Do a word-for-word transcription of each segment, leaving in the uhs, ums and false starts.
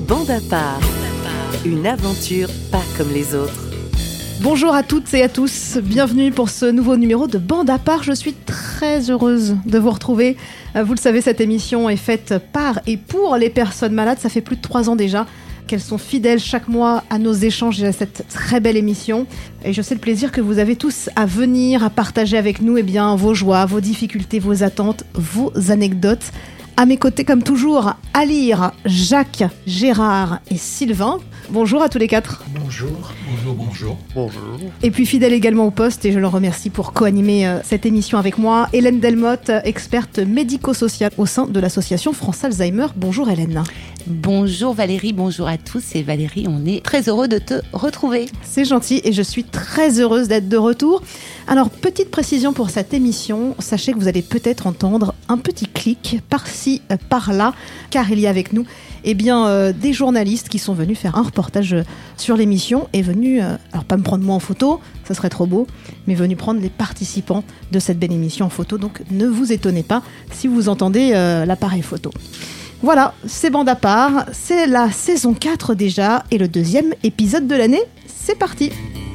Bande à part, une aventure pas comme les autres. Bonjour à toutes et à tous, bienvenue pour ce nouveau numéro de Bande à part. Je suis très heureuse de vous retrouver. Vous le savez, cette émission est faite par et pour les personnes malades. Ça fait plus de trois ans déjà qu'elles sont fidèles chaque mois à nos échanges et à cette très belle émission. Et je sais le plaisir que vous avez tous à venir, à partager avec nous eh bien, vos joies, vos difficultés, vos attentes, vos anecdotes. À mes côtés, comme toujours, Alire, Jacques, Gérard et Sylvain. Bonjour à tous les quatre. Bonjour. Bonjour, bonjour. Bonjour. Et puis fidèle également au poste, et je le remercie pour co-animer euh, cette émission avec moi, Hélène Delmotte, experte médico-sociale au sein de l'association France Alzheimer. Bonjour Hélène. Bonjour Valérie, bonjour à tous. Et Valérie, on est très heureux de te retrouver. C'est gentil et je suis très heureuse d'être de retour. Alors, petite précision pour cette émission, sachez que vous allez peut-être entendre un petit clic par-ci, euh, par-là, car il y a avec nous eh bien, euh, des journalistes qui sont venus faire un reportage sur l'émission et venus, euh, alors pas me prendre moi en photo, ça serait trop beau, mais venus prendre les participants de cette belle émission en photo. Donc ne vous étonnez pas si vous entendez euh, l'appareil photo. Voilà, c'est Bande à part, c'est la saison quatre déjà et le deuxième épisode de l'année, c'est parti.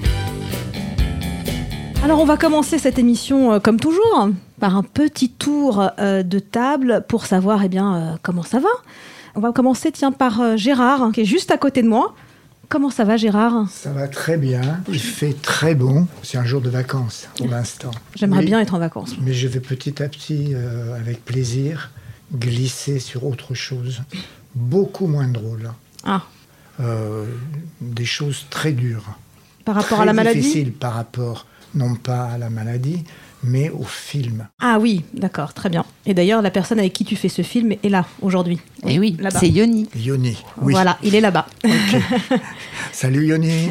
Alors on va commencer cette émission euh, comme toujours par un petit tour euh, de table pour savoir eh bien, euh, comment ça va. On va commencer tiens, par euh, Gérard, qui est juste à côté de moi. Comment ça va, Gérard ? Ça va très bien. Il fait très bon. C'est un jour de vacances pour l'instant. J'aimerais mais, bien être en vacances. Mais je vais petit à petit, euh, avec plaisir, glisser sur autre chose. Beaucoup moins drôle. Ah. Euh, des choses très dures. Par rapport très à la maladie ? Difficiles par rapport, non pas à la maladie, mais au film. Ah oui, d'accord, très bien. Et d'ailleurs, la personne avec qui tu fais ce film est là, aujourd'hui. Eh oui, là-bas. C'est Yoni. Yoni, oui. Voilà, il est là-bas. Okay. Salut Yoni.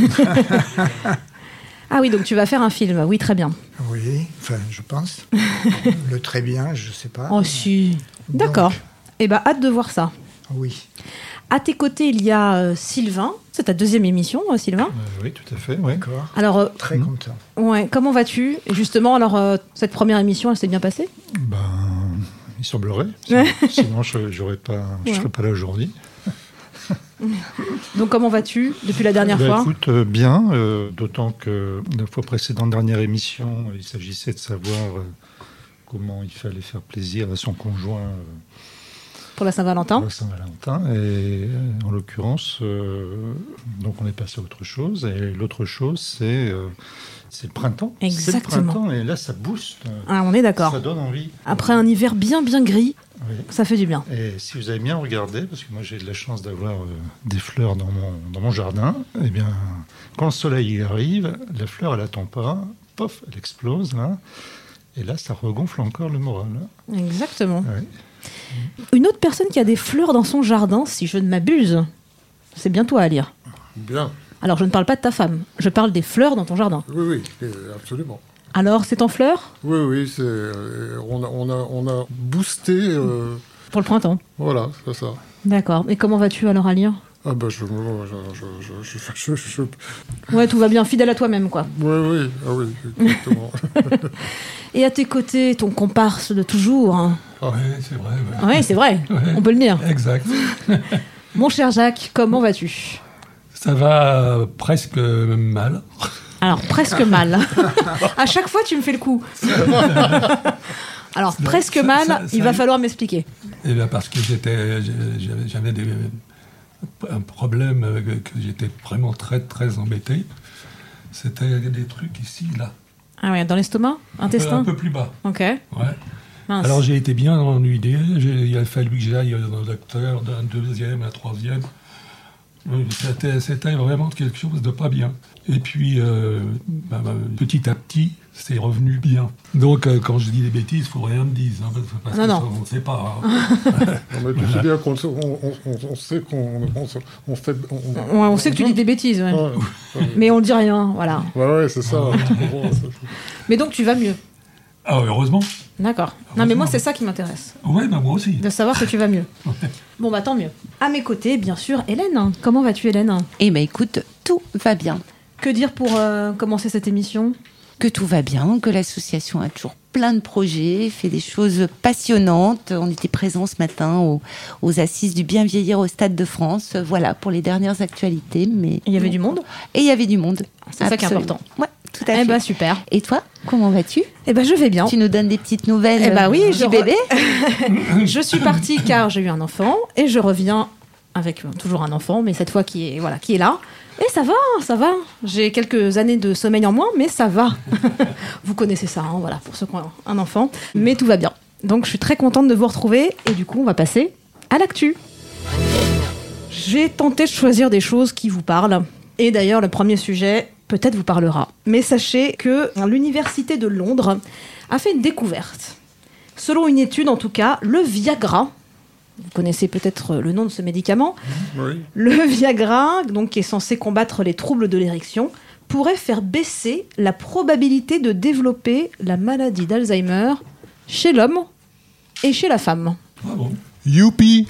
Ah oui, donc tu vas faire un film, oui, très bien. Oui, enfin, je pense. Le très bien, je ne sais pas. Oh si, d'accord. Donc, eh bien, hâte de voir ça. Oui. À tes côtés, il y a euh, Sylvain. C'est ta deuxième émission, euh, Sylvain ? euh, Oui, tout à fait, oui. D'accord. Alors, euh, Très content. Ouais, comment vas-tu ? Et justement, alors, euh, cette première émission, elle s'est bien passée ? Ben, il semblerait. Sinon, sinon je ne pas, je Ouais. serais pas là aujourd'hui. Donc, comment vas-tu depuis la dernière Ben, fois ? Écoute, euh, bien, euh, d'autant que la fois précédente, dernière émission, il s'agissait de savoir euh, comment il fallait faire plaisir à son conjoint euh, Pour la Saint-Valentin ? pour la Saint-Valentin. Et euh, en l'occurrence, euh, donc on est passé à autre chose. Et l'autre chose, c'est, euh, c'est le printemps. Exactement. C'est le printemps, et là, ça booste. Ah, on est d'accord. Ça donne envie. Après un hiver bien, bien gris, Oui. ça fait du bien. Et si vous avez bien regardé, parce que moi j'ai de la chance d'avoir euh, des fleurs dans mon, dans mon jardin, eh bien, quand le soleil arrive, la fleur elle attend pas, pof, elle explose, là, et là ça regonfle encore le moral. Là. Exactement. Ouais. Une autre personne qui a des fleurs dans son jardin, si je ne m'abuse, c'est bien toi à lire. Bien, Alors je ne parle pas de ta femme, je parle des fleurs dans ton jardin. oui, oui, euh, absolument. Alors c'est en fleurs ? Oui, oui, c'est, euh, on, a, on, a, on a boosté, euh, Pour le printemps. voilà, c'est ça. D'accord. Et comment vas-tu alors à lire ? Ah ben, je, je, je, je, je, je, je- Ouais, tout va bien, fidèle à toi-même, quoi. Oui, oui, ah oui, exactement. Et à tes côtés, ton comparse de toujours. Hein. Ah oui, c'est vrai. Ouais. Oui, c'est vrai, Ouais. on peut le dire. Exact. Mon cher Jacques, comment vas-tu ? Ça va euh, presque mal. Alors, presque mal. À chaque fois, tu me fais le coup. Alors, presque ça- mal, ça- il ça- va falloir m'expliquer. Et bien parce que j'étais, j'avais, j'avais des, un problème euh, que j'étais vraiment très très embêté. C'était des trucs ici, là. Ah ouais, dans l'estomac ? Un peu, Intestin ? un peu plus bas. Ok. Ouais. Mince. Alors j'ai été bien ennuyé. J'ai- Il a fallu que j'aille dans un docteur, d'un deuxième, un troisième. Oui, C'était, c'était vraiment quelque chose de pas bien. Et puis, euh, bah, bah, petit à petit, c'est revenu bien. Donc, euh, quand je dis des bêtises, il faut rien me dire. Hein, parce Non, que non. ça, on ne sait pas. Hein. Non, mais tu sais bien qu'on on, on, on, on sait qu'on on, on fait... On, Ouais, on sait que tu dis des bêtises, ouais. Ouais, ouais, Mais on ne dit rien, voilà. ouais, ouais, c'est ça. tu comprends, ça. Mais donc, tu vas mieux. Ah, heureusement. D'accord. Non, mais moi, c'est ça qui m'intéresse. Oui, bah, moi aussi. De savoir que tu vas mieux. Bon, bah tant mieux. À mes côtés, bien sûr, Hélène. Comment vas-tu, Hélène ? Eh bien, écoute, tout va bien. Que dire pour euh, commencer cette émission ? que tout va bien, que l'association a toujours plein de projets, fait des choses passionnantes. On était présents ce matin aux, aux assises du bien vieillir au Stade de France. Voilà, pour les dernières actualités. Mais Il y avait du monde. Et il y avait du monde. C'est ça qui est important. Ouais, tout à fait. Eh ben super. Et toi, comment vas-tu ? Eh ben je vais bien. Tu nous donnes des petites nouvelles Eh ben oui, du je re- bébé. Je suis partie car j'ai eu un enfant et je reviens avec euh, toujours un enfant, mais cette fois qui est voilà, qui est là. Et ça va, ça va. J'ai quelques années de sommeil en moins, mais ça va. Vous connaissez ça, hein, voilà, pour ceux qui ont un enfant. Mais tout va bien. Donc je suis très contente de vous retrouver et du coup on va passer à l'actu. J'ai tenté de choisir des choses qui vous parlent. Et d'ailleurs le premier sujet peut-être vous parlera. Mais sachez que l'université de Londres a fait une découverte. Selon une étude en tout cas, le Viagra, vous connaissez peut-être le nom de ce médicament, Oui. le Viagra, donc, qui est censé combattre les troubles de l'érection, pourrait faire baisser la probabilité de développer la maladie d'Alzheimer chez l'homme et chez la femme. Bravo. Youpi.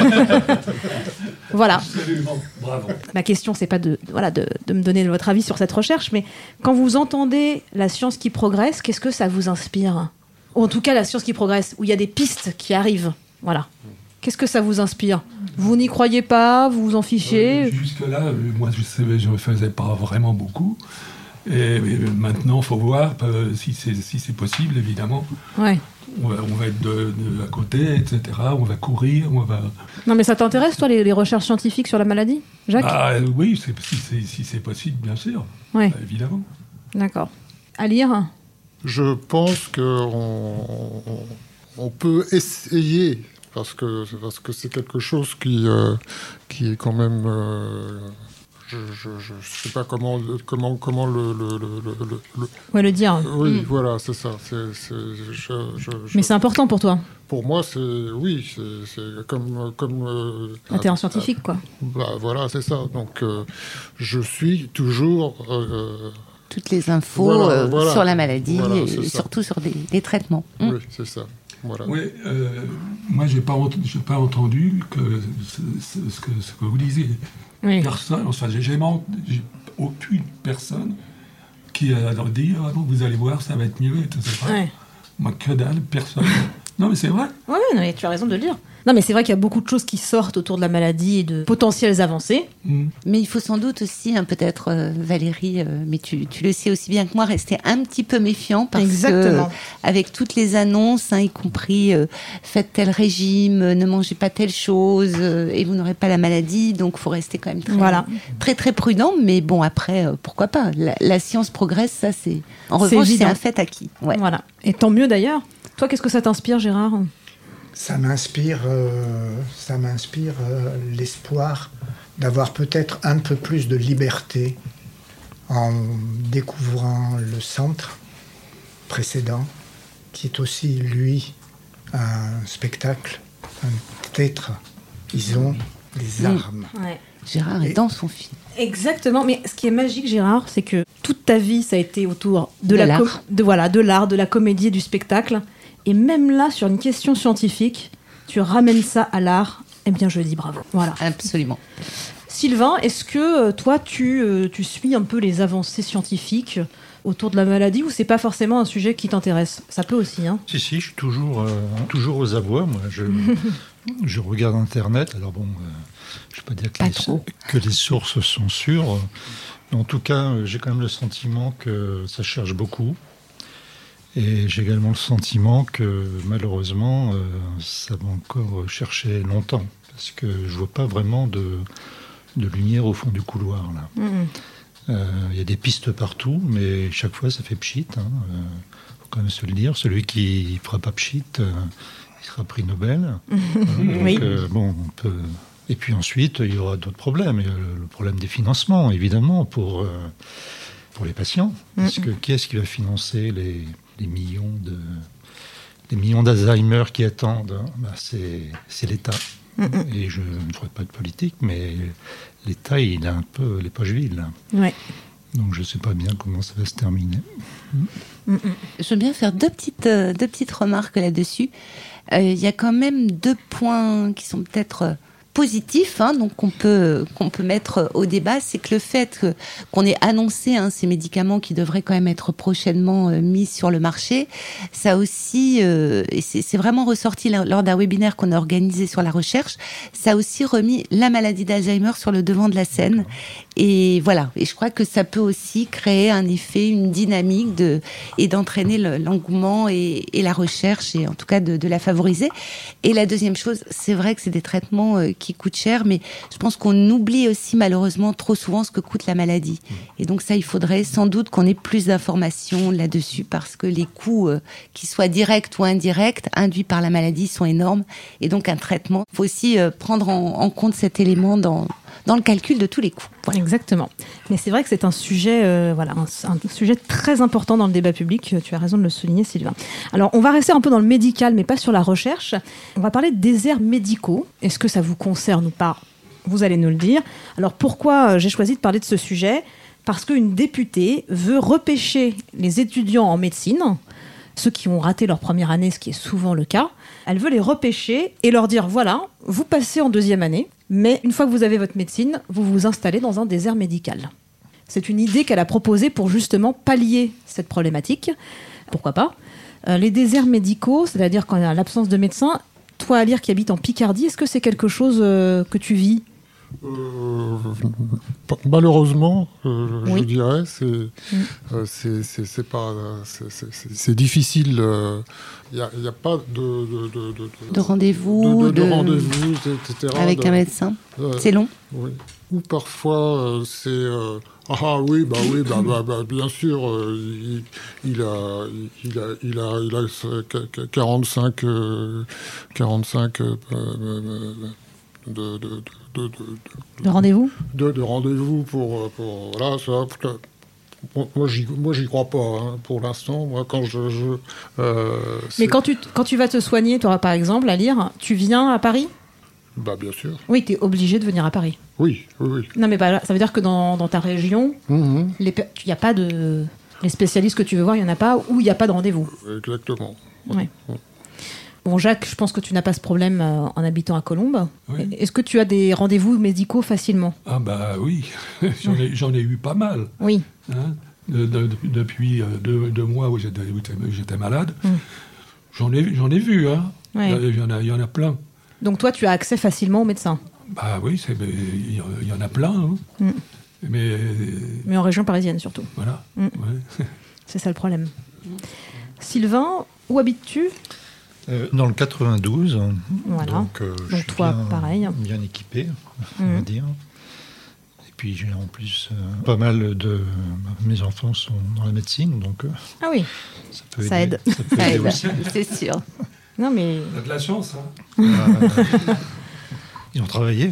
Voilà. Absolument. Bravo. Ma question, c'est pas de, voilà, de, de me donner votre avis sur cette recherche, mais quand vous entendez la science qui progresse, qu'est-ce que ça vous inspire ? Ou en tout cas, la science qui progresse, où il y a des pistes qui arrivent. Voilà. Qu'est-ce que ça vous inspire ? Vous n'y croyez pas ? Vous vous en fichez ? Euh, Jusque-là, euh, moi, je savais, je ne faisais pas vraiment beaucoup. Et, et maintenant, il faut voir euh, si, c'est, si c'est possible, évidemment. Ouais. On va, on va être de, de à côté, et cetera. On va courir, on va... Non, mais ça t'intéresse, toi, les, les recherches scientifiques sur la maladie, Jacques ? Bah, euh, oui, c'est, si, c'est, si c'est possible, bien sûr. Ouais. Bah, évidemment. D'accord. À lire ? Je pense qu'on on, on peut essayer, parce que, parce que c'est quelque chose qui, euh, qui est quand même... Euh, je ne sais pas comment, comment, comment le... le, le, le, le... Ouais, le dire. Oui, Mm. voilà, c'est ça. C'est, c'est, je, je, je... Mais c'est important pour toi. Pour moi, c'est... Oui, c'est, c'est comme... comme euh, Ah, t'es un scientifique, quoi. Bah, voilà, c'est ça. Donc, euh, je suis toujours... Euh, Toutes les infos Voilà, euh, voilà. sur la maladie Voilà, et c'est ça. surtout sur des, des traitements. Mm. Oui, c'est ça. Voilà. Oui, euh, moi, je n'ai pas, ent- j'ai pas entendu que ce, ce- ce que, ce que vous disiez. Oui. Personne, enfin, j'ai jamais ent- j'ai aucune personne qui a dit ah, non, vous allez voir, ça va être mieux, et cetera. Ouais. Moi, que dalle, personne. Non, mais c'est vrai. Ouais, non, mais tu as raison de le dire. Non, mais c'est vrai qu'il y a beaucoup de choses qui sortent autour de la maladie et de potentielles avancées. Mm. Mais il faut sans doute aussi, hein, peut-être euh, Valérie, euh, mais tu, tu le sais aussi bien que moi, rester un petit peu méfiant parce Exactement. que euh, avec toutes les annonces, hein, y compris euh, faites tel régime, euh, ne mangez pas telle chose euh, et vous n'aurez pas la maladie, donc faut rester quand même très Voilà. très, très prudent. Mais bon, après, euh, pourquoi pas ? La, la science progresse, ça c'est. En C'est revanche, c'est évident. un fait acquis. Ouais. Voilà. Et tant mieux d'ailleurs. Toi, qu'est-ce que ça t'inspire, Gérard ? Ça m'inspire, euh, ça m'inspire euh, l'espoir d'avoir peut-être un peu plus de liberté en découvrant le centre précédent, qui est aussi, lui, un spectacle, un théâtre. Ils ont des armes. Ouais. Gérard est Et- dans son film. Exactement. Mais ce qui est magique, Gérard, c'est que toute ta vie, ça a été autour de, De la l'art. com- de voilà, de l'art, de la comédie et du spectacle. Et même là, sur une question scientifique, tu ramènes ça à l'art. Eh bien, je dis bravo. Voilà. Absolument. Sylvain, est-ce que euh, toi, tu, euh, tu suis un peu les avancées scientifiques autour de la maladie ou c'est pas forcément un sujet qui t'intéresse ? Ça peut aussi, hein. Si, si, je suis toujours, euh, toujours aux abois. Moi, je, je regarde Internet. Alors bon, euh, je ne vais pas dire que, Pas les, trop. que les sources sont sûres. Mais en tout cas, euh, j'ai quand même le sentiment que ça cherche beaucoup. Et j'ai également le sentiment que malheureusement, euh, ça va encore chercher longtemps. Parce que je ne vois pas vraiment de, de lumière au fond du couloir, là. Mhm. Euh, Il y a des pistes partout, mais chaque fois, ça fait pchit. Il hein. euh, faut quand même se le dire. Celui qui ne fera pas pchit, euh, il sera prix Nobel. Voilà, donc, Oui. euh, bon, on peut... Et puis ensuite, il y aura d'autres problèmes. Il y a le, le problème des financements, évidemment, pour, euh, pour les patients. Parce que qui est-ce qui va financer les, les millions de... les millions d'Alzheimer qui attendent? Bah, c'est, c'est l'État. Et je ne ferai pas de politique, mais l'État, il a un peu les poches vides, là. Ouais. Donc je ne sais pas bien comment ça va se terminer. Je veux bien faire deux petites, euh, deux petites remarques là-dessus. Il euh, y a quand même deux points qui sont peut-être euh, positif, hein, donc qu'on peut qu'on peut mettre au débat, c'est que le fait que, qu'on ait annoncé hein, ces médicaments qui devraient quand même être prochainement euh, mis sur le marché, ça aussi, euh, et c'est, c'est vraiment ressorti lors d'un webinaire qu'on a organisé sur la recherche, ça a aussi remis la maladie d'Alzheimer sur le devant de la scène. Et voilà, et je crois que ça peut aussi créer un effet, une dynamique de, et d'entraîner le, l'engouement et, et la recherche, et en tout cas de, de la favoriser. Et la deuxième chose, c'est vrai que c'est des traitements euh, qui coûtent cher, mais je pense qu'on oublie aussi malheureusement trop souvent ce que coûte la maladie. Et donc ça, il faudrait sans doute qu'on ait plus d'informations là-dessus, parce que les coûts, euh, qu'ils soient directs ou indirects, induits par la maladie, sont énormes. Et donc un traitement, il faut aussi euh, prendre en, en compte cet élément dans dans le calcul de tous les coûts. Voilà. Exactement. Mais c'est vrai que c'est un sujet, euh, voilà, un, un sujet très important dans le débat public. Tu as raison de le souligner, Sylvain. Alors, on va rester un peu dans le médical, mais pas sur la recherche. On va parler de déserts médicaux. Est-ce que ça vous concerne ou pas ? Vous allez nous le dire. Alors, pourquoi j'ai choisi de parler de ce sujet ? Parce qu'une députée veut repêcher les étudiants en médecine, ceux qui ont raté leur première année, ce qui est souvent le cas. Elle veut les repêcher et leur dire, voilà, vous passez en deuxième année, mais une fois que vous avez votre médecine, vous vous installez dans un désert médical. C'est une idée qu'elle a proposée pour justement pallier cette problématique. Pourquoi pas ? euh, Les déserts médicaux, c'est-à-dire quand il y a l'absence de médecin, toi, Alire, qui habite en Picardie, est-ce que c'est quelque chose euh, que tu vis ? Euh, malheureusement, euh, oui. je dirais, c'est, mm. euh, c'est, c'est, c'est pas, c'est, c'est, c'est difficile. Il euh, n'y a, y a pas de de, de, de, de rendez-vous, de, de, de de... rendez-vous, et cetera. Avec de... un médecin. Euh, c'est long. Oui. Ou parfois, euh, c'est euh, ah oui, bah oui, bah, bah, bah bien sûr, euh, il, il a, il a, il a, il a quarante-cinq, euh, quarante-cinq. Euh, euh, De, de, de, de, de, de rendez-vous de, de rendez-vous pour, pour voilà ça pour, moi j'y moi j'y crois pas hein, pour l'instant. Moi quand je, je euh, mais quand tu quand tu vas te soigner, toi par exemple à Lire, tu viens à Paris? Bah bien sûr. Oui, tu es obligé de venir à Paris. Oui, oui, oui. Non mais bah, ça veut dire que dans, dans ta région, il mm-hmm. n'y a pas de les spécialistes que tu veux voir, il y en a pas, ou il n'y a pas de rendez-vous. Exactement. Ouais. Mm. Bon, Jacques, je pense que tu n'as pas ce problème euh, en habitant à Colombes. Oui. Est-ce que tu as des rendez-vous médicaux facilement ? Ah bah oui, j'en, ai, j'en ai eu pas mal. Oui. Hein, de, de, de, depuis deux, deux mois où j'étais, où j'étais malade, mm. j'en, ai, j'en ai vu. Hein. Ouais. Il, y en a, il y en a plein. Donc toi, tu as accès facilement aux médecins ? Bah oui, c'est, il y en a plein. Hein. Mm. Mais, Mais en région parisienne surtout. Voilà. Mm. Ouais. C'est ça le problème. Mm. Sylvain, où habites-tu ? Euh, dans le quatre-vingt-douze, voilà. donc, euh, donc je suis toi, bien, pareil. bien équipé, on mmh. va dire. Et puis j'ai en plus euh, pas mal de... Mes enfants sont dans la médecine, donc euh, ah oui. ça, peut ça aider, aide. Ça peut ça aider aide, aussi. c'est sûr. Non mais... On a de la chance, hein. euh, Ils ont travaillé.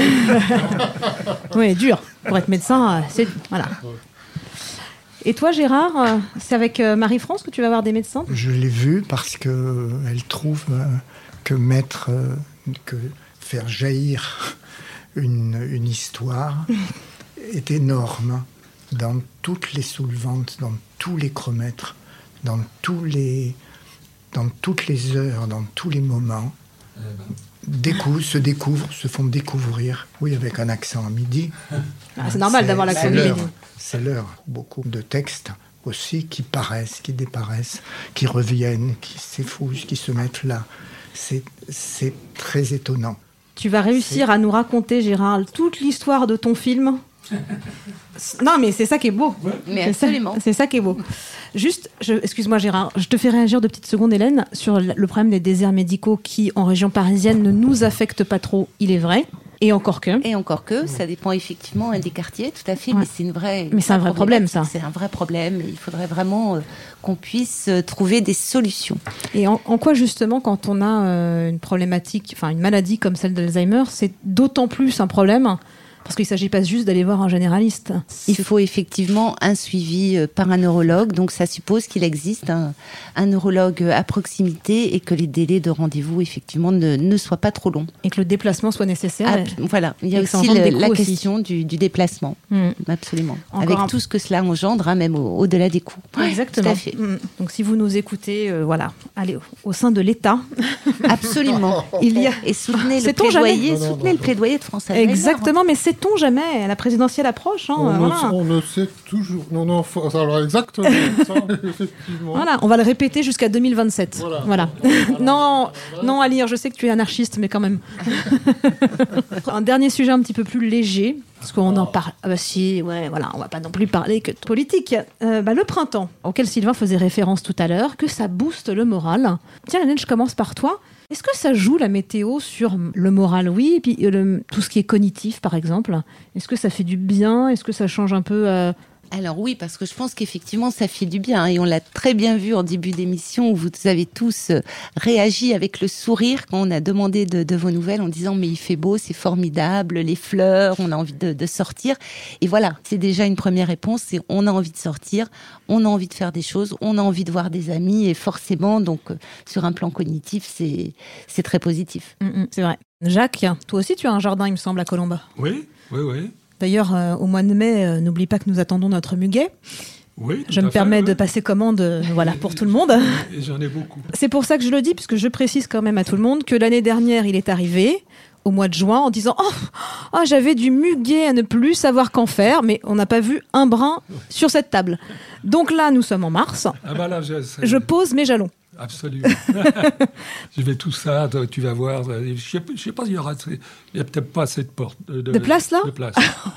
Oui, dur. Pour être médecin, c'est... Voilà. Et toi, Gérard, c'est avec Marie-France que tu vas voir des médecins ? Je l'ai vu parce qu'elle trouve que mettre, que faire jaillir une, une histoire est énorme dans toutes les soulevantes, dans tous les chromètres, dans, tous les, dans toutes les heures, dans tous les moments. Découvrent, se découvrent, se font découvrir, oui, avec un accent à midi. Ah, c'est normal c'est, d'avoir l'accent à midi. C'est l'heure. Beaucoup de textes aussi qui paraissent, qui déparaissent, qui reviennent, qui s'effouillent, qui se mettent là. C'est, c'est très étonnant. Tu vas réussir c'est... à nous raconter, Gérard, toute l'histoire de ton film. Non, mais c'est ça qui est beau. Ouais. Mais c'est absolument. Ça, c'est ça qui est beau. Juste, je, excuse-moi Gérard, je te fais réagir de petites secondes, Hélène, sur le problème des déserts médicaux qui, en région parisienne, ne nous affectent pas trop, il est vrai. Et encore que. Et encore que, ça dépend effectivement des quartiers, tout à fait, ouais. mais c'est une vraie. Mais c'est un vrai problème, ça. C'est un vrai problème. Il faudrait vraiment euh, qu'on puisse euh, trouver des solutions. Et en, en quoi, justement, quand on a euh, une problématique, enfin une maladie comme celle d'Alzheimer, c'est d'autant plus un problème Parce qu'il ne s'agit pas juste d'aller voir un généraliste. Il faut effectivement un suivi euh, par un neurologue, donc ça suppose qu'il existe un, un neurologue à proximité et que les délais de rendez-vous effectivement ne, ne soient pas trop longs. Et que le déplacement soit nécessaire. Ah, et... voilà, il y a et que ça aussi engendre le- des la coûts aussi. question du, du déplacement, Mm. absolument, Encore avec un- tout ce que cela engendre, hein, même au- au-delà des coûts. Exactement. Tout à fait. Mm. Donc si vous nous écoutez, euh, voilà, allez au, au sein de l'État, Absolument. il y a... Et soutenez le Sait-on jamais plaidoyer, Non, non, soutenez non, le plaidoyer de France Alzheimer. Exactement, mais sait-on jamais, la présidentielle approche. Hein, On, euh, ne, voilà. on ne sait toujours. Non, non, faut- alors exactement ça, effectivement. Voilà, on va le répéter jusqu'à deux mille vingt-sept. Voilà. Voilà. non, non, à lire, je sais que tu es anarchiste, mais quand même. Un dernier sujet un petit peu plus léger, parce qu'on en parle. Ah bah si, ouais, voilà, on va pas non plus parler que de politique. Euh, bah, le printemps, auquel Sylvain faisait référence tout à l'heure, que ça booste le moral. Tiens, Hélène, je commence par toi. Est-ce que ça joue la météo sur le moral? Oui, et puis euh, le- tout ce qui est cognitif, par exemple. Est-ce que ça fait du bien? Est-ce que ça change un peu euh, Alors oui, parce que je pense qu'effectivement, ça fait du bien. Et on l'a très bien vu en début d'émission, où vous avez tous euh, réagi avec le sourire quand on a demandé de, de vos nouvelles, en disant « mais il fait beau, c'est formidable, les fleurs, on a envie de, de sortir ». Et voilà, c'est déjà une première réponse, c'est on a envie de sortir, on a envie de faire des choses, on a envie de voir des amis. Et forcément, donc euh, sur un plan cognitif, c'est c'est très positif. mm, mm, c'est vrai. Jacques, toi aussi, tu as un jardin, il me semble, à Colombes. Oui, oui, oui. D'ailleurs, euh, au mois de mai, euh, n'oublie pas que nous attendons notre muguet. Oui, Je tout me à fait, permets oui. de passer commande euh, voilà, pour tout le monde. Et j'en ai beaucoup. C'est pour ça que je le dis, puisque je précise quand même à tout le monde que l'année dernière, il est arrivé au mois de juin en disant oh, oh, j'avais du muguet à ne plus savoir qu'en faire, mais on n'a pas vu un brin sur cette table. Donc là, nous sommes en mars. Ah bah là, je, c'est- Je pose mes jalons. Absolument. Je vais tout ça, toi, tu vas voir. Je sais, je sais pas, il y aura, il y a peut-être pas assez de porte. De, De place, là De place.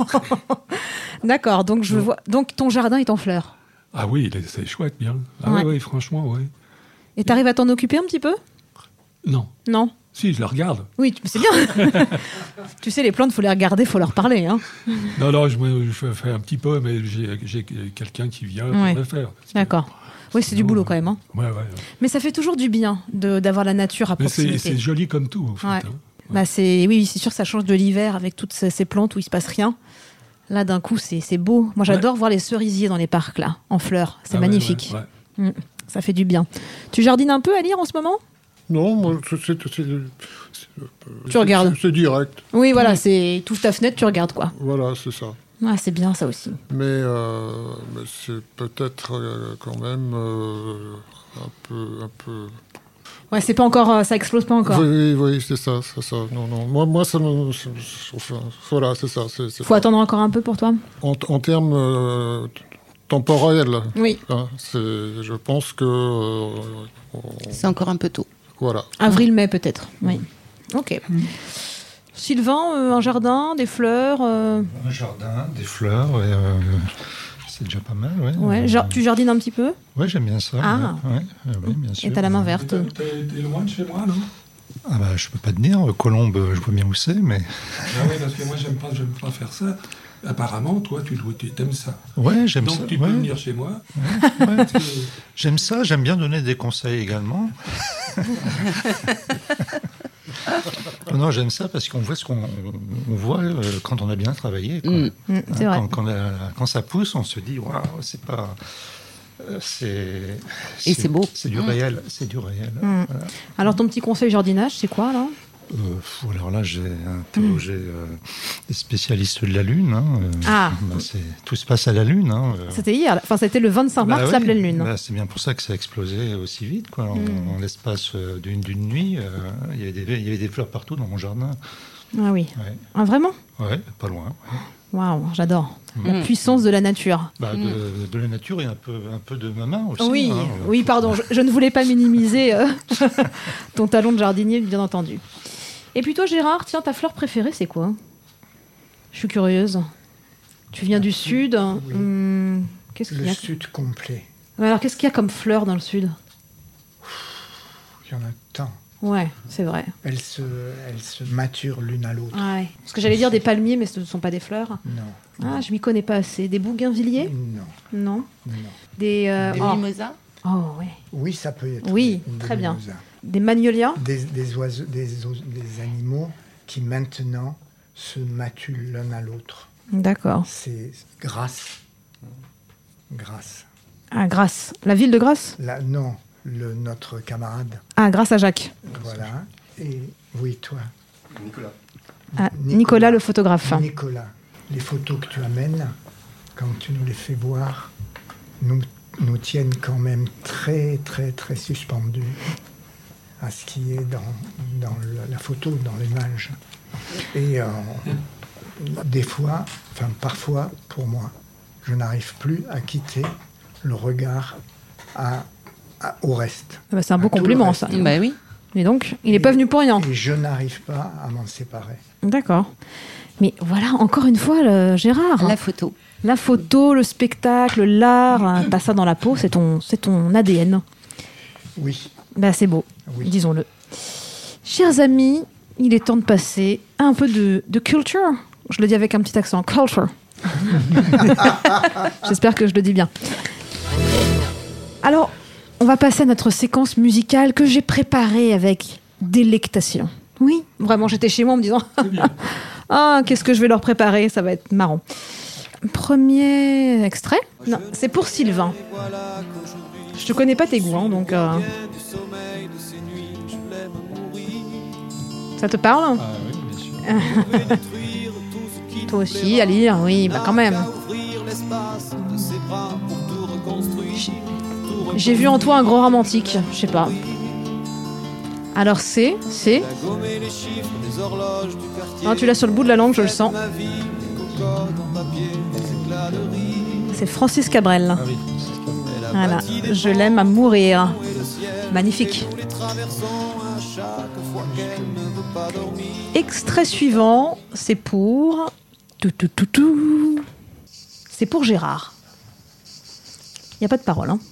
D'accord, donc je vois. Donc ton jardin est en fleurs. Ah oui, il est- c'est chouette, bien. Ah Ouais. oui, oui, franchement, oui. Et t'arrives à t'en occuper un petit peu? Non. Non. Si, je la regarde. Oui, tu- c'est bien. Tu sais, les plantes, faut les regarder, faut leur parler. Hein. Non, non, je, me- je fais un petit peu, mais j'ai j'ai quelqu'un qui vient Ouais. pour le faire. D'accord. Oui, c'est du Sinon, boulot quand même. Hein. Ouais, ouais. ouais. Mais ça fait toujours du bien de- d'avoir la nature à Mais c'est proximité. c'est joli comme tout, en fait. Ouais. hein. Bah c'est, oui, c'est sûr que ça change de l'hiver avec toutes ces, ces plantes où il se passe rien. Là, d'un coup, c'est c'est beau. Moi, j'adore voir les cerisiers dans les parcs, là, en fleurs. C'est Ah ouais, magnifique. ouais, ouais. Mm, ça fait du bien. Tu jardines un peu à lire en ce moment? Non, moi, c'est- c'est- c'est- c'est- Tu regardes. c'est- C'est direct. Oui, voilà, c'est tout ta fenêtre, tu regardes quoi. Voilà, c'est ça. Ah, c'est bien ça aussi. Mais, euh, mais c'est peut-être euh, quand même euh, un peu, un peu. Ouais, c'est pas encore, euh, ça explose pas encore. Oui, oui, c'est ça, c'est ça. Non, non. Moi, moi, ça me. c'est- enfin, voilà, c'est ça. C'est, c'est Faut attendre encore un peu pour toi. En, en termes euh, t- temporels, Oui. hein, c'est, je pense que. euh, on- C'est encore un peu tôt. voilà. Avril-mai peut-être. Oui. Ok. Sylvain, euh, un jardin, des fleurs. euh, Un jardin, des fleurs, et, euh, c'est déjà pas mal. Ouais, Ouais. Euh, Jar- tu jardines un petit peu? ouais, j'aime bien ça. Ah. Ouais, ouais, ouais, bien sûr. Et t'as la main verte. T'es t'es loin de chez moi, non? Ah bah, je peux pas te dire. Colombe, je vois bien où c'est, mais Ah ouais, parce que moi, j'aime pas, j'aime pas faire ça. Apparemment, toi, tu tu aimes ça. ouais, j'aime Donc, ça. tu ouais, peux venir chez moi. ouais. Parce que- J'aime ça. J'aime bien donner des conseils également. non, non, j'aime ça parce qu'on voit ce qu'on on voit euh, quand on a bien travaillé. Quoi. Mm. Mm, c'est vrai. Quand, quand, la- quand ça pousse, on se dit waouh, c'est pas. euh, C'est, Et c'est beau. C'est du Mm. réel. C'est du réel. Mm. Voilà. Alors ton petit conseil jardinage, c'est quoi là? Euh, pff, alors là, j'ai interrogé euh, des spécialistes de la Lune. hein, euh, Ah. bah, c'est, tout se passe à la Lune. hein, euh. C'était hier, enfin c'était le vingt-cinq Bah mars, oui, la pleine lune. bah, c'est bien pour ça que ça a explosé aussi vite. Quoi. En, Mm. en l'espace euh, d'une, d'une nuit, euh, il y avait des, il y avait des fleurs partout dans mon jardin. Ah oui. Ouais, Ah, vraiment? ouais pas loin. ouais. Waouh, j'adore. La Mm. puissance de la nature. Bah, de, de la nature et un peu, un peu de ma main aussi. Oui, hein. oui, pardon, je, je ne voulais pas minimiser euh, ton talon de jardinier, bien entendu. Et puis toi, Gérard, tiens, ta fleur préférée, c'est quoi? Je suis curieuse. Tu viens du sud. Oui. hum, qu'est-ce qu'il y Le a sud complet. Alors, qu'est-ce qu'il y a comme fleurs dans le sud? Il y en a tant. Ouais, c'est vrai. Elles se, elles se maturent l'une à l'autre. Ouais. Parce que j'allais dire des palmiers, mais ce ne sont pas des fleurs. Non. Ah, je m'y connais pas assez. Des bougainvilliers? Non. Non. Non. Des. euh, Des oh. mimosas. Oh, ouais. Oui, ça peut être. Oui, des- très des bien. mimosas. Des magnolias? Des, des oiseaux, des, oiseaux- des animaux qui maintenant se matulent l'un à l'autre. D'accord. C'est Grasse. Grasse. Ah, Grasse. La ville de Grasse ? Là, non, le, notre camarade. Ah, grâce à Jacques. Voilà. Et oui, toi. Nicolas. Ah, Nicolas, Nicolas le photographe. Nicolas, les photos que tu amènes, quand tu nous les fais voir, nous, nous tiennent quand même très, très, très suspendus à ce qui est dans, dans le, la photo, dans l'image. Et euh, des fois, enfin parfois, pour moi, je n'arrive plus à quitter le regard à, à, au reste. Ah bah c'est un beau compliment, ça. Bah oui. Et donc, il n'est pas venu pour rien. Et je n'arrive pas à m'en séparer. D'accord. Mais voilà, encore une fois, le Gérard. La photo. La photo, le spectacle, l'art, hein, t'as ça dans la peau, c'est ton, c'est ton A D N. Oui. Bah, c'est beau, Oui. disons-le. Chers amis, il est temps de passer à un peu de, de culture. Je le dis avec un petit accent, culture. J'espère que je le dis bien. Alors, on va passer à notre séquence musicale que j'ai préparée avec délectation. Oui, vraiment, j'étais chez moi en me disant « Ah, qu'est-ce que je vais leur préparer, ça va être marrant. » Premier extrait. Non, c'est pour Sylvain. Je te connais pas tes goûts, hein, donc... Euh... Ça te parle ? Ah oui, bien sûr. Toi aussi, à lire, oui, bah quand même. J'ai vu en toi un gros romantique, je sais pas. Alors c'est, c'est... Ah, tu l'as sur le bout de la langue, je le sens. C'est Francis Cabrel. Ah oui, c'est comme- Voilà, je l'aime à mourir. Magnifique. Extrait suivant, c'est pour... Tout, tout, tout, tout. C'est pour Gérard. Il n'y a pas de parole, hein.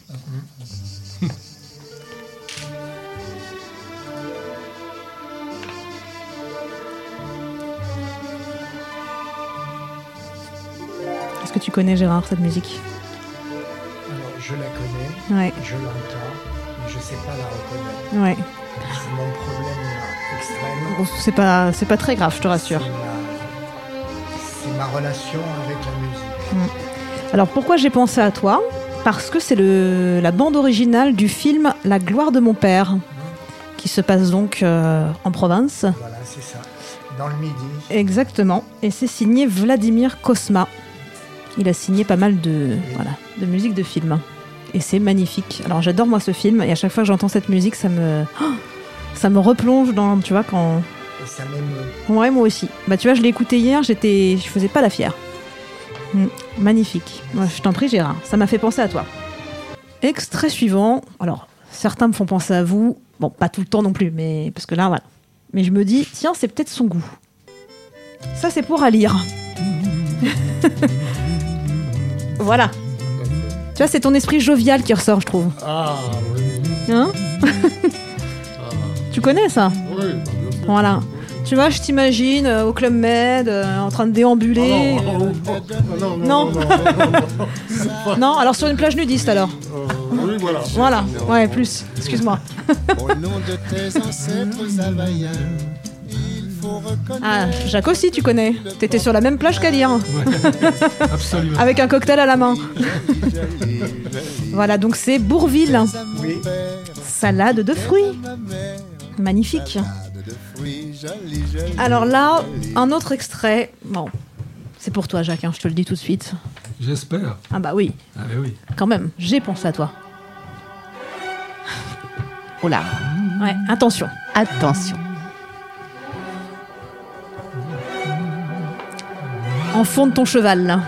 Est-ce que tu connais, Gérard, cette musique ? Alors, je la connais, Ouais, je l'entends, mais je ne sais pas la reconnaître. ouais. C'est mon problème extrême. Bon, c'est pas, c'est pas très grave, je te rassure. C'est ma, c'est ma relation avec la musique. Alors pourquoi j'ai pensé à toi ? Parce que c'est le, la bande originale du film La gloire de mon père, qui se passe donc euh, en province. Voilà, c'est ça. Dans le Midi. Exactement. Et c'est signé Vladimir Kosma. Il a signé pas mal de, voilà, de musique de film. Et c'est magnifique. Alors j'adore moi ce film, et à chaque fois que j'entends cette musique, ça me, oh, ça me replonge dans, tu vois, quand... Et ça m'émeut. Ouais, moi aussi. Bah tu vois, je l'ai écouté hier, j'étais, je faisais pas la fière. Mm, magnifique. Ouais, je t'en prie, Gérard. Ça m'a fait penser à toi. Extrait suivant. Alors, certains me font penser à vous. Bon, pas tout le temps non plus, mais parce que là, voilà. Mais je me dis, tiens, c'est peut-être son goût. Ça, c'est pour à lire. Voilà. Tu vois, c'est ton esprit jovial qui ressort, je trouve. Ah oui. Hein Ah, Tu connais ça ? oui, bah, bien sûr. Voilà. Tu vois, je t'imagine euh, au Club Med, euh, en train de déambuler. Ah non, non, non, non, Non. non, non, non, non. Non, alors sur une plage nudiste alors. Euh, oui, voilà. Voilà, ouais, plus. Excuse-moi. Au nom de tes ancêtres havaïens, il faut reconnaître. Ah, Jacques aussi, tu connais. T'étais sur la même plage qu'à lire, Ouais, absolument. avec un cocktail à la main. Voilà, donc c'est Bourville. Oui. Salade de fruits. Magnifique. Alors là, un autre extrait. Bon, c'est pour toi, Jacques, hein, je te le dis tout de suite. J'espère. Ah bah oui, Ah ben oui. quand même, j'ai pensé à toi. Oh là, Ouais, attention. attention. Enfonce ton cheval, là.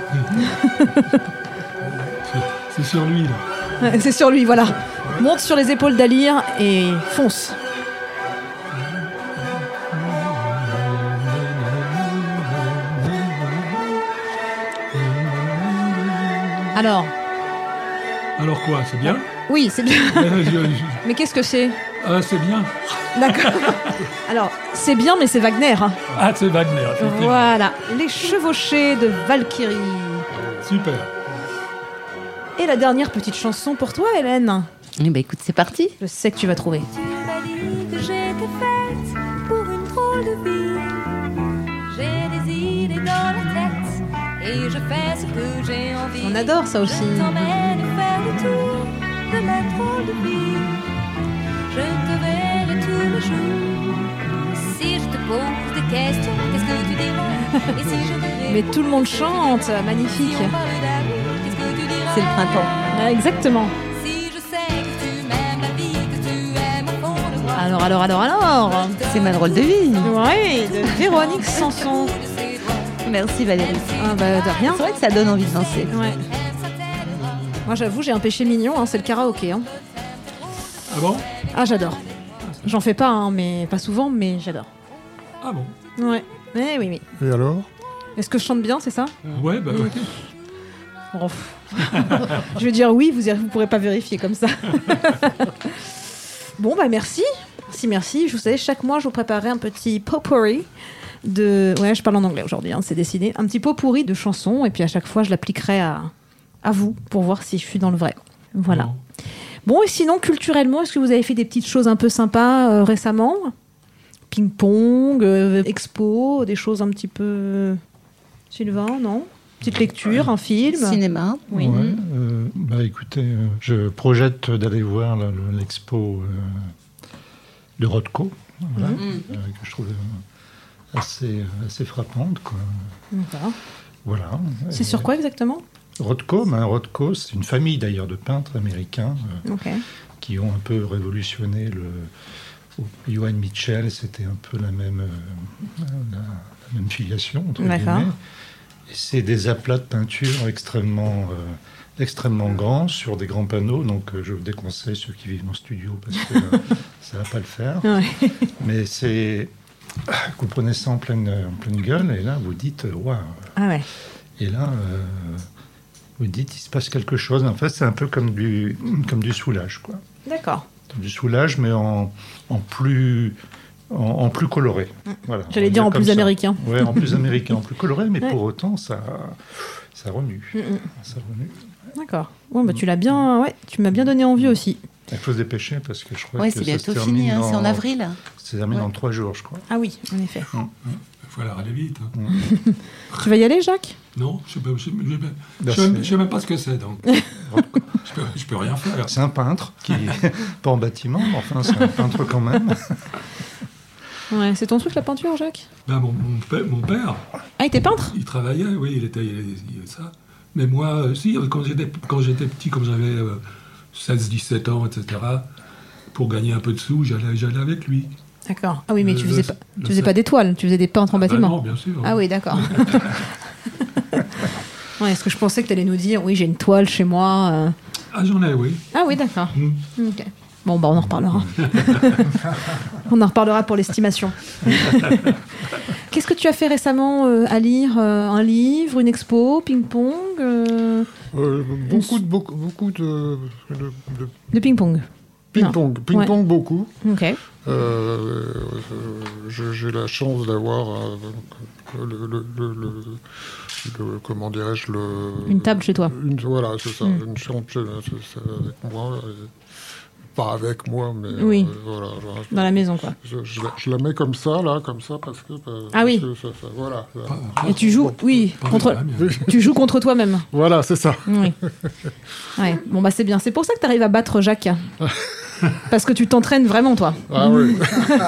C'est- C'est sur lui, là. Ouais, c'est sur lui, voilà. Monte sur les épaules d'Alir et fonce. Alors, Alors quoi, c'est bien? oui, c'est bien. Euh, je- je- Mais qu'est-ce que c'est? Ah, c'est bien. D'accord. Alors, c'est bien, mais c'est Wagner. Ah, c'est Wagner, effectivement. Voilà, les chevauchés de Valkyrie. Super. Et la dernière petite chanson pour toi, Hélène. Eh ben écoute, c'est parti. Je sais que tu vas trouver. Tu m'as dit que j'étais faite pour une drôle de vie. J'ai des adore ça aussi. Je t'emmène faire le tour de ma drôle de vie. Je te verrai tous les jours. Si je te pose des questions, qu'est-ce que tu diras? Et si je te réponds, Mais tout le monde chante, si magnifique. on parle d'amour, qu'est-ce que tu diras? C'est le printemps. Ah, exactement. Si je sais que tu m'aimes la vie, que tu aimes au fond de moi. Alors, alors, alors, alors. C'est ma drôle de vie. Ouais, de Véronique Sanson. Merci Valérie. Ah bah de rien. C'est vrai que ça donne envie de danser. Ouais. Moi j'avoue, j'ai un péché mignon, hein, c'est le karaoké. Hein. Ah bon? Ah j'adore. J'en fais pas, hein, mais pas souvent, mais j'adore. Ah bon? Ouais. Eh oui, oui. Et alors? Est-ce que je chante bien, c'est ça? Ouais, bah ouais. Bon. Je vais dire oui, vous ne pourrez pas vérifier comme ça. Bon, bah merci. Merci, merci. Je vous savez, chaque mois, je vous préparais un petit potpourri de... Ouais, je parle en anglais aujourd'hui, hein, c'est décidé. Un petit potpourri de chansons, et puis à chaque fois, je l'appliquerai à, à vous pour voir si je suis dans le vrai. Voilà. Bon. Bon, et sinon, culturellement, est-ce que vous avez fait des petites choses un peu sympas euh, récemment? Ping-pong, euh, expo, des choses un petit peu... Sylvain, non? Petite lecture, un film? Cinéma. Oui. Ouais, euh, bah écoutez, euh, je projette d'aller voir là, le- l'expo euh, de Rothko, voilà, Mhm. euh, que je trouve euh, assez, assez frappante, quoi. D'accord. Voilà. C'est Et sur quoi exactement? Rothko, ben, Rothko, c'est une famille d'ailleurs de peintres américains euh, Ok. qui ont un peu révolutionné le. Johann Mitchell, c'était un peu la même, euh, la, la même filiation, entre D'accord. guillemets. Et c'est des aplats de peinture extrêmement, euh, extrêmement grands sur des grands panneaux. Donc, euh, je vous déconseille ceux qui vivent en studio parce que euh, ça ne va pas le faire. Ouais. Mais c'est. Vous prenez ça en pleine, en pleine gueule et là, vous dites waouh. Ah ouais. Et Et là, euh, vous dites il se passe quelque chose. En fait, c'est un peu comme du, comme du soulage, quoi. D'accord. Du soulage, mais en, en plus. En, en plus coloré. Voilà, on J'allais va dire en comme plus ça. américain. Ouais, en plus américain, en plus coloré, mais Ouais. pour autant, ça, ça remue. Mm, mm. Ça remue. D'accord. Bon, bah, tu l'as bien, ouais, tu m'as bien donné envie aussi. Il faut se dépêcher parce que je crois Ouais, que c'est ça bientôt se fini, termine hein, c'est en dans- avril. Ça se termine Ouais. en trois jours, je crois. Ah oui, en effet. Hum, hum. Il faut aller vite. hein. Tu vas y aller, Jacques? Non, je ne sais, pas- je sais- je sais pas- Bah, je sais même- c'est- je sais même pas ce que c'est, donc je peux, je peux rien faire. C'est un peintre qui est pas en bâtiment, mais enfin, c'est un peintre quand même. Ouais, c'est ton truc la peinture, Jacques? Ben, mon, mon père, mon père, Ah, il était peintre? il travaillait, oui, il était il, il- il- ça. Mais moi, euh, si, quand j'étais, quand j'étais petit, comme j'avais euh, seize dix-sept ans, et cetera, pour gagner un peu de sous, j'allais, j'allais avec lui. D'accord. Ah oui, mais Le- tu faisais le- pas, le tu faisais sa- pas d'étoiles, tu faisais des peintres en Ah, bah bâtiment. non, bien sûr. Ah oui, d'accord. Ouais, est-ce que je pensais que tu allais nous dire, oui, j'ai une toile chez moi. euh. Ah, j'en ai, oui. Ah oui, d'accord. Mm. Ok. Bon, bah on en reparlera. On en reparlera pour l'estimation. Qu'est-ce que tu as fait récemment euh, à lire? euh, Un livre, une expo, ping-pong euh, Euh, beaucoup, de, beaucoup, beaucoup de, de, de De ping-pong. ping-pong. Ping-pong, beaucoup. Ok. Euh, je- j'ai la chance d'avoir euh, le, le, le, le- le- comment dirais-je le Une table chez toi. une- voilà, c'est ça, Mm. une chambre chez- c'est- c'est avec moi, et pas avec moi, mais Oui. euh, voilà. je- Dans la maison, quoi. Je, je la- je la mets comme ça, là, comme ça, parce que. Ah parce oui. que ça- ça- voilà. Pas- Et tu joues, oui, pas contre, la mienne. tu joues contre toi-même. Voilà, c'est ça. Oui. Ouais. Bon, bah c'est bien. C'est pour ça que tu arrives à battre Jacques. Parce que tu t'entraînes vraiment, toi. Ah oui.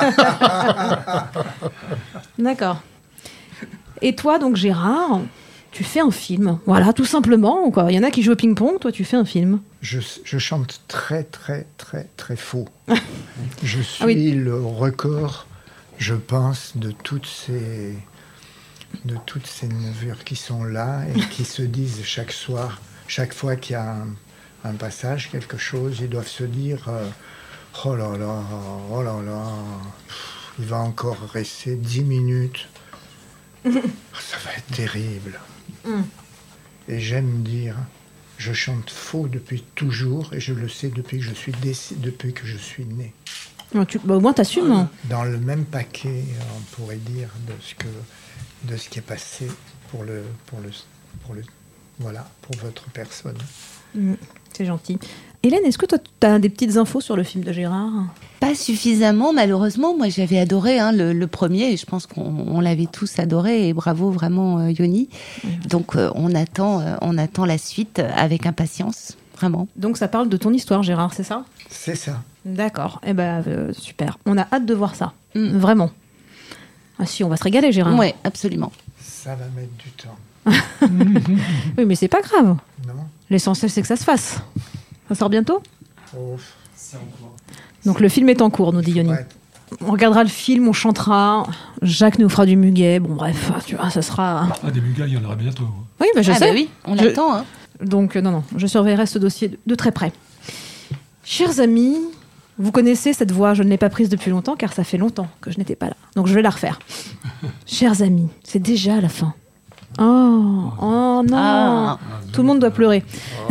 D'accord. Et toi, donc Gérard, tu fais un film. Voilà, tout simplement. Quoi. Il y en a qui jouent au ping-pong, toi tu fais un film. Je, je chante très, très, très, très faux. Je suis Ah oui. le record, je pense, de toutes ces, de toutes ces nevures qui sont là et qui se disent chaque soir, chaque fois qu'il y a un, un passage, quelque chose, ils doivent se dire euh, oh là là, oh là là, pff, il va encore rester dix minutes. Ça va être terrible. Mm. Et j'aime dire, je chante faux depuis toujours et je le sais depuis que je suis, déc- depuis que je suis né. Ouais, tu- bah, au moins t'assumes. hein. Dans le même paquet, on pourrait dire, de ce, que, de ce qui est passé pour le, pour le, pour le Voilà, pour votre personne. Mmh, c'est gentil. Hélène, est-ce que toi, tu as des petites infos sur le film de Gérard ? Pas suffisamment, malheureusement. Moi, j'avais adoré hein, le, le premier, et je pense qu'on on l'avait tous adoré, et bravo vraiment, euh, Yoni. Mmh. Donc, euh, on, attend, euh, on attend la suite avec impatience, vraiment. Donc, ça parle de ton histoire, Gérard, c'est ça ? C'est ça. D'accord. Eh ben, euh, super. On a hâte de voir ça. Mmh. Vraiment. Ah si, on va se régaler, Gérard. Oui, absolument. Ça va mettre du temps. Oui, mais c'est pas grave. Non. L'essentiel, c'est que ça se fasse. Ça sort bientôt ? Oh. Donc le film est en cours, nous dit Yoni. Ouais. On regardera le film, on chantera. Jacques nous fera du muguet. Bon, bref, tu vois, ça sera. Ah, des muguets, il y en aura bientôt. Oui, bah, je ah sais. Bah oui, on Je... l'attend. Hein. Donc, euh, non, non, je surveillerai ce dossier de, de très près. Chers amis, vous connaissez cette voix, je ne l'ai pas prise depuis longtemps, car ça fait longtemps que je n'étais pas là. Donc, je vais la refaire. Chers amis, c'est déjà la fin. Oh, oh non Ah. Tout le monde doit pleurer.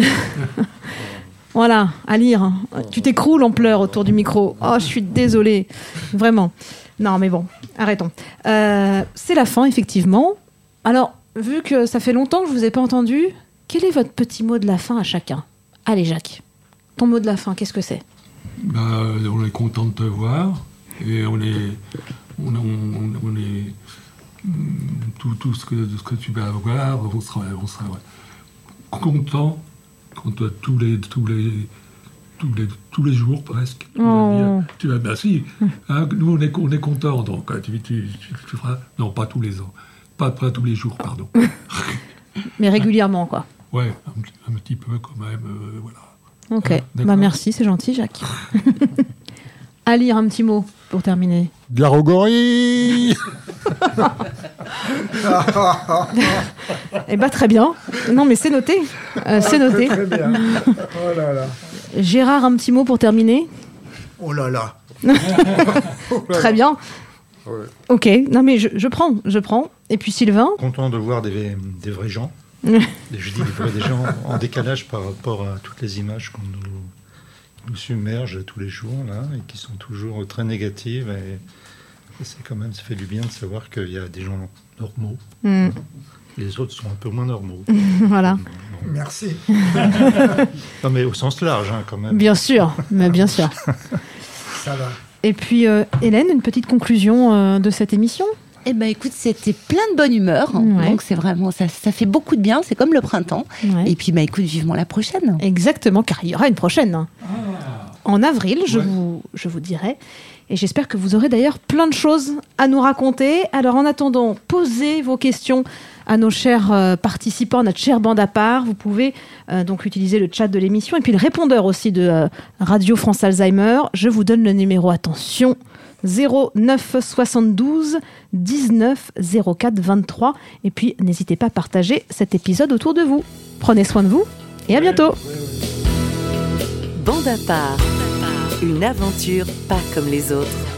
Voilà, à lire. Tu t'écroules en pleurs autour du micro. Oh, je suis désolée. Vraiment. Non, mais bon, arrêtons. Euh, c'est la fin, effectivement. Alors, vu que ça fait longtemps que je ne vous ai pas entendu, quel est votre petit mot de la fin à chacun ? Allez, Jacques, ton mot de la fin, qu'est-ce que c'est ? Bah, on est content de te voir. Et on est... On, on, on est... Tout, tout ce, que, ce que tu vas avoir, on sera, on sera ouais, content quand tous les, tous, les, tous, les, tous les jours presque. Tu oh. vas dire, tu vas, ben si, hein, nous on est, on est contents, donc tu, tu, tu, tu feras, non pas tous les ans, pas, pas tous les jours, pardon. Mais régulièrement, quoi. Ouais, un, un petit peu quand même, euh, voilà. Ok, hein, bah merci, c'est gentil, Jacques. À lire un petit mot pour terminer. Garogori. Eh bah très bien. Non mais c'est noté. Euh, c'est noté. Très bien. Oh là là. Gérard, un petit mot pour terminer. Oh là là. Très bien. Ouais. Ok. Non mais je, je prends, je prends. Et puis Sylvain. Content de voir des, des vrais gens. Et je dis des vrais des gens en décalage par rapport à toutes les images qu'on nous, nous submerge tous les jours là et qui sont toujours très négatives. Et, et c'est quand même, ça fait du bien de savoir qu'il y a des gens normaux. Mm. Les autres sont un peu moins normaux. Voilà. Merci. Non mais au sens large hein, quand même. Bien sûr, mais bien sûr. Ça va. Et puis euh, Hélène, une petite conclusion euh, de cette émission. Eh ben, écoute, c'était plein de bonne humeur. Ouais. Donc, c'est vraiment, ça, ça fait beaucoup de bien. C'est comme le printemps. Ouais. Et puis, bah, écoute, vivement la prochaine. Exactement, car il y aura une prochaine. Hein. Ah. En avril, je, Ouais. vous, je vous dirai. Et j'espère que vous aurez d'ailleurs plein de choses à nous raconter. Alors, en attendant, posez vos questions à nos chers euh, participants, à notre chère bande à part. Vous pouvez euh, donc utiliser le chat de l'émission et puis le répondeur aussi de euh, Radio France Alzheimer. Je vous donne le numéro, attention, zéro neuf soixante-douze dix-neuf zéro quatre vingt-trois. Et puis, n'hésitez pas à partager cet épisode autour de vous. Prenez soin de vous et à bientôt. Bande à part, une aventure pas comme les autres.